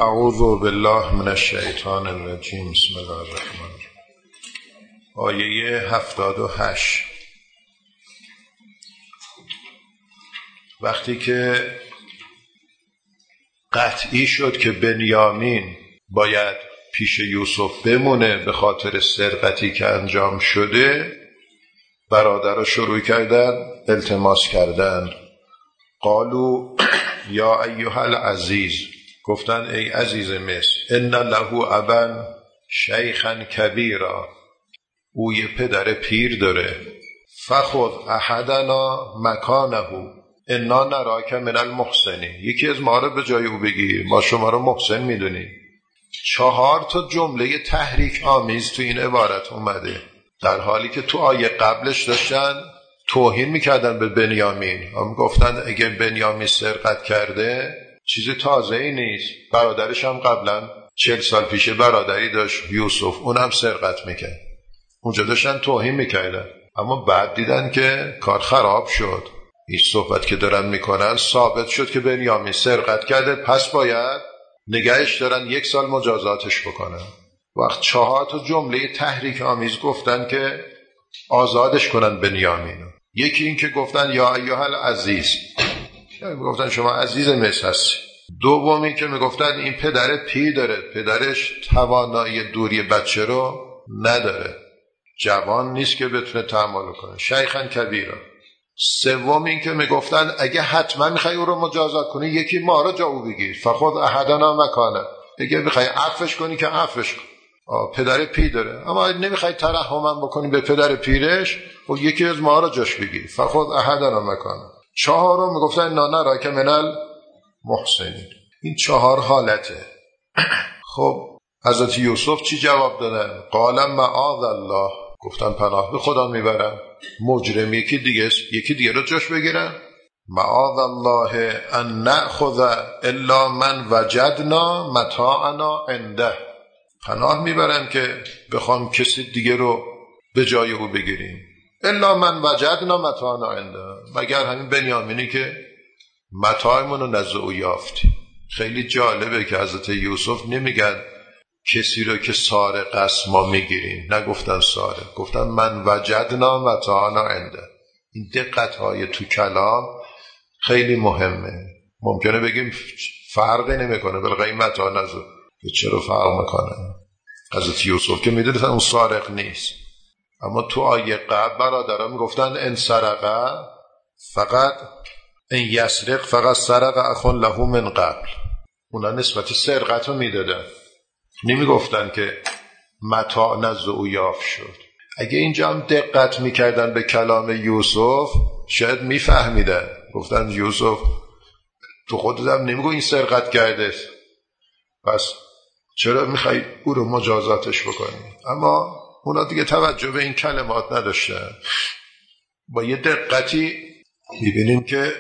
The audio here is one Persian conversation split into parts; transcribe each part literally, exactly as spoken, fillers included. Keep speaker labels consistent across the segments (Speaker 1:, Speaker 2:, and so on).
Speaker 1: اعوذ بالله من الشیطان الرجیم. بسم الله الرحمن الرحیم. آیه هفتاد و هشت. وقتی که قطعی شد که بنیامین باید پیش یوسف بمونه به خاطر سرقتی که انجام شده، برادرها شروع کردن التماس کردن. قالو یا ایها العزیز، گفتن ای عزیز مصر، ان له ابا شیخا کبیرا، او یه پدر پیر داره. فخذ احدنا مکانه انا نراک من المحسنین، یکی از ما رو به جای او بگیر، ما شما رو محسن میدونیم. چهار تا جمله تحریک آمیز تو این عبارت اومده، در حالی که تو آیه قبلش داشتن توهین میکردن به بنیامین. هم گفتن اگه بنیامین سرقت کرده چیز تازه ای نیست، برادرش هم قبلا چهل سال پیش برادری داشت یوسف، اون هم سرقت میکرد. اونجا داشتن توهین میکردن، اما بعد دیدن که کار خراب شد، هیچ صحبت که دارن میکنن ثابت شد که بنیامین سرقت کرده، پس باید نگهش دارن یک سال مجازاتش بکنن. وقت چهار تا جمله تحریک آمیز گفتن که آزادش کنن بنیامینو. یکی این که گفتن یا ایها العزیز، یعنی میگفتن شما عزیز مصر هستی. دومی که میگفتن این پدر پیر داره، پدرش توانایی دوری بچه رو نداره، جوان نیست که بتونه تحمل کنه، شیخاً کبیرا. سوم این که میگفتن اگه حتما میخوای او رو مجازات کنی، یکی ما رو جا او بگیر، فخذ احدنا مکانه، اگه میخوای عفوش کنی که عفوش کن، پدر پیر داره، اما نمیخوای ترحمم بکنی به پدر پیرش، و یکی از ما رو جاش بگیر، فخذ احدنا مکانه. چهارم میگفتن نا نراک من المحسنین. این چهار حالته. خب حضرت یوسف چی جواب دادن؟ قال معاذ الله، گفتن پناه به خدا میبرم، مجرم یکی دیگه یکی دیگه رو جاش بگیرن. معاذ الله ان نأخذ الا من وجدنا متاعنا عنده، پناه میبرم که بخوام کسی دیگه رو به جای او بگیریم. الا من وجدنا متاعنا عنده، مگر همین بنیامینی که متاعمون رو نزد او یافتیم. خیلی جالبه که حضرت یوسف نمیگن کسی رو که سارق است ما میگیریم، نگفتن سارق، گفتن من وجدنا متاعنا عنده. این دقت های تو کلام خیلی مهمه. ممکنه بگیم فرقی نمیکنه، بلکه متاع نزد چرا فرق میکنه؟ حضرت یوسف که میدونستن اون سارق نیست، اما تو آیه قبل برادران میگفتن ان سرقه فقط ان یسرق فقط سرق اخ له من قبل، اونا نسبت سرقت رو میدادن، نمیگفتن که متاع نزد او یافت شد. اگه اینجا هم دقت میکردن به کلام یوسف شاید میفهمیدن. گفتن یوسف تو خودت هم نمیگو این سرقت کرده، پس چرا میخوای او رو مجازاتش بکنی؟ اما اونا دیگه توجه به این کلمات نداشتن. با یه دقتی میبینیم که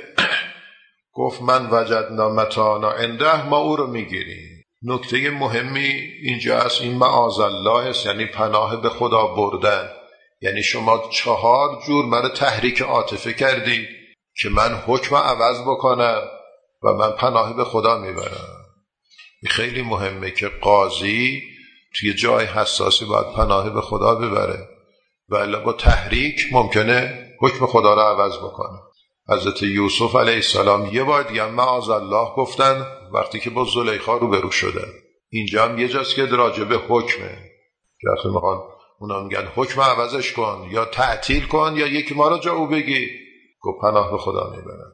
Speaker 1: گفت من وجدنا متاعنا عنده، ما او رو میگیریم. نکته مهمی اینجا هست، این معاذ الله است، یعنی پناه به خدا بردن. یعنی شما چهار جور من تحریک عاطفه کردی که من حکم عوض بکنم و من پناه به خدا میبرم. خیلی مهمه که قاضی توی جای حساسی باید پناه به خدا ببره، ولی با تحریک ممکنه حکم خدا رو عوض بکنه. حضرت یوسف علیه السلام یه بار دیگه معاذ الله گفتن وقتی که با زلیخا رو برو شدن. اینجا هم یه جاست که راجع به حکمه، که میخوان اونا میگن حکم عوضش کن یا تعطیل کن یا یکی ما رو جا او بگی، گفت پناه به خدا میبرن.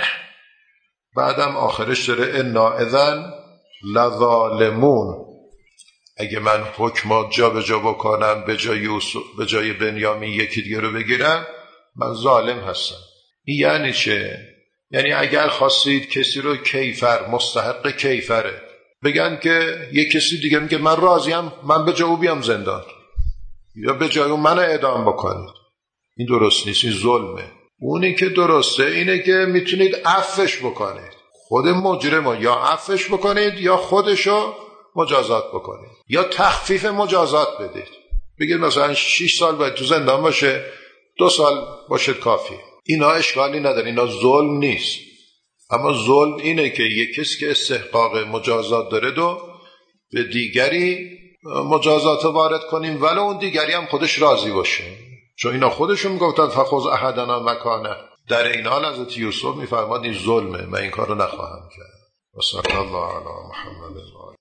Speaker 1: بعدم آخرش داره انا اذن لظالمون، اگه من حکم جا به جا بکنم به جای یوسف به جای بنیامین یکی دیگه رو بگیرم، من ظالم هستم. این یعنی چه؟ یعنی اگر خواستید کسی رو کیفر مستحق کیفره بگن که یک کسی دیگه میگه من راضیم، من به جای او بیام زندان یا به جای اون منو اعدام بکنید، این درست نیست، این ظلمه. اونی که درسته اینه که میتونید عفوش بکنید، خود مجرمو یا عفوش بکنید یا خودشو مجازات بکنید یا تخفیف مجازات بدید، بگید مثلا شش سال باید تو زندان باشه، دو سال باشه کافی. اینا اشکالی نداره، اینا ظلم نیست. اما ظلم اینه که یک کسی که استحقاق مجازات داره دو به دیگری مجازات وارد کنیم ولو اون دیگری هم خودش راضی باشه، چون اینا خودشون میگفتن فخذ احدنا مکانه. در این حال حضرت یوسف میفرماد این ظلمه، من این کارو نخواهم کرد. و صلی الله علی محمد.